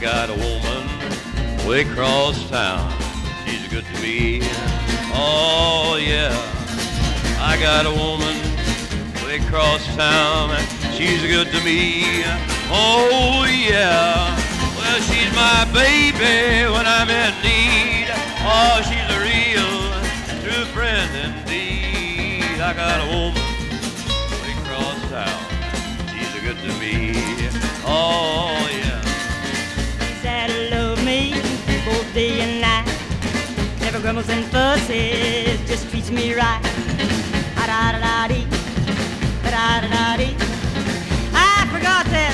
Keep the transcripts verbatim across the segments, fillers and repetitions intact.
got a woman way across town. She's good to me. Oh, yeah. I got a woman way across town. She's good to me. Oh, yeah. Well, she's my baby when I'm in need. Oh, she's a real true friend indeed. I got a woman way across town. She's good to me. Oh, yeah. She's that love me both day and night. Never grumbles and fusses, just treats me right. Ah-da-da-da-dee, da-da-da-da-dee. I forgot that.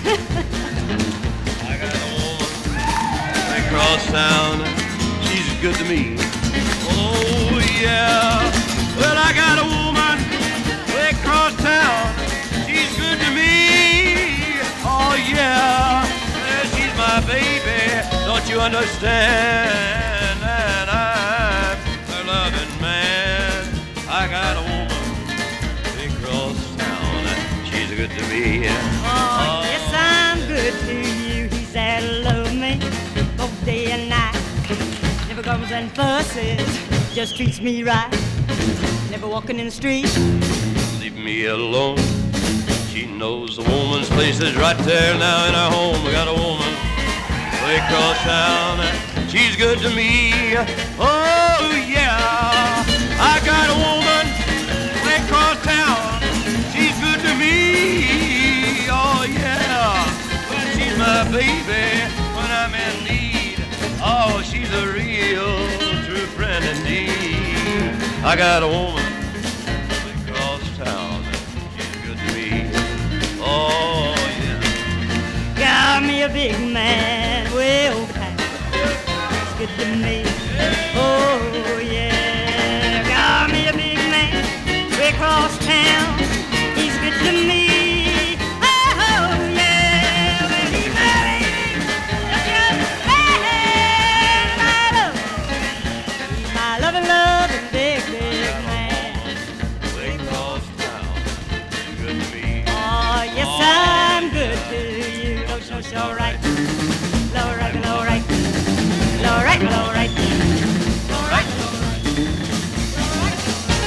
I got a woman way across town. She's good to me. Oh, yeah. Well, I got a woman way across town. She's good to me. Oh, yeah. Well, she's my baby. Don't you understand? And I'm her loving man. I got a woman way across town. She's good to me. Oh, yes, I'm good to you. He's that love me both day and night. Never grumbles and fusses, just treats me right. Never walking in the street. Leave me alone. She knows the woman's place is right there now in our home. We got a woman way across town. She's good to me. Oh, yeah. I got a woman way across town. She's good to me. Oh, yeah. Well, she's my baby when I'm in need. Oh, she's a real true friend indeed. I got a woman way across town. She's good to me. Oh, yeah. Got me a big man way over town. He's good to me. Oh, yeah. Got me a big man way across town. He's good to me. Oh, yeah. Well, he's my baby. Don't you understand? My love. He's my loving, loving big, big man. Way across town. She's good to me. Oh, yes, I'm good to you. Don't you know it's all right? All right, all right. All right, all right. All right, all right.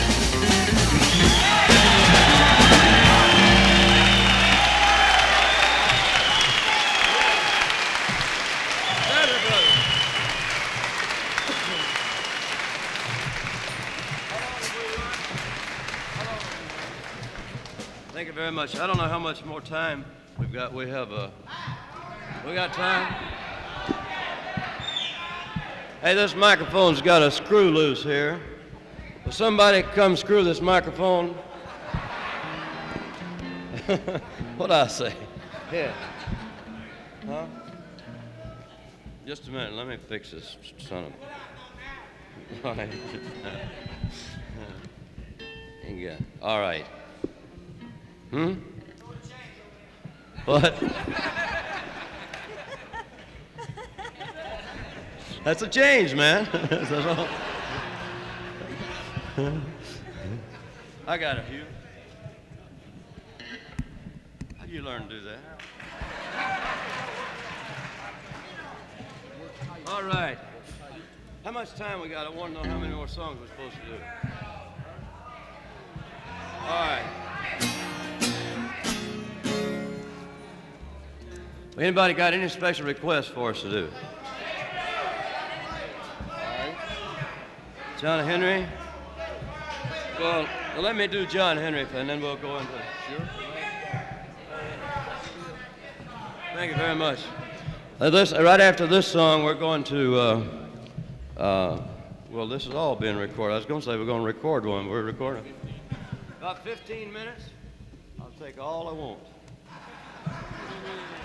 Thank you very much. I don't know how much more time we've got. We have a. We got time. Hey, this microphone's got a screw loose here. Will somebody come screw this microphone? What'd I say? Yeah. Huh? Just a minute. Let me fix this son of. All right. Yeah. All right. Hmm? What? That's a change, man. That's all. I got a few. How'd you learn to do that? All right. How much time we got? I want to know how many more songs we're supposed to do. All right. Anybody got any special requests for us to do? John Henry? Well, well, let me do John Henry, and then we'll go into... Sure. Thank you very much. Uh, this, right after this song, we're going to... Uh, uh, well, this is all being recorded. I was going to say we're going to record one. We're recording. About fifteen minutes. I'll take all I want.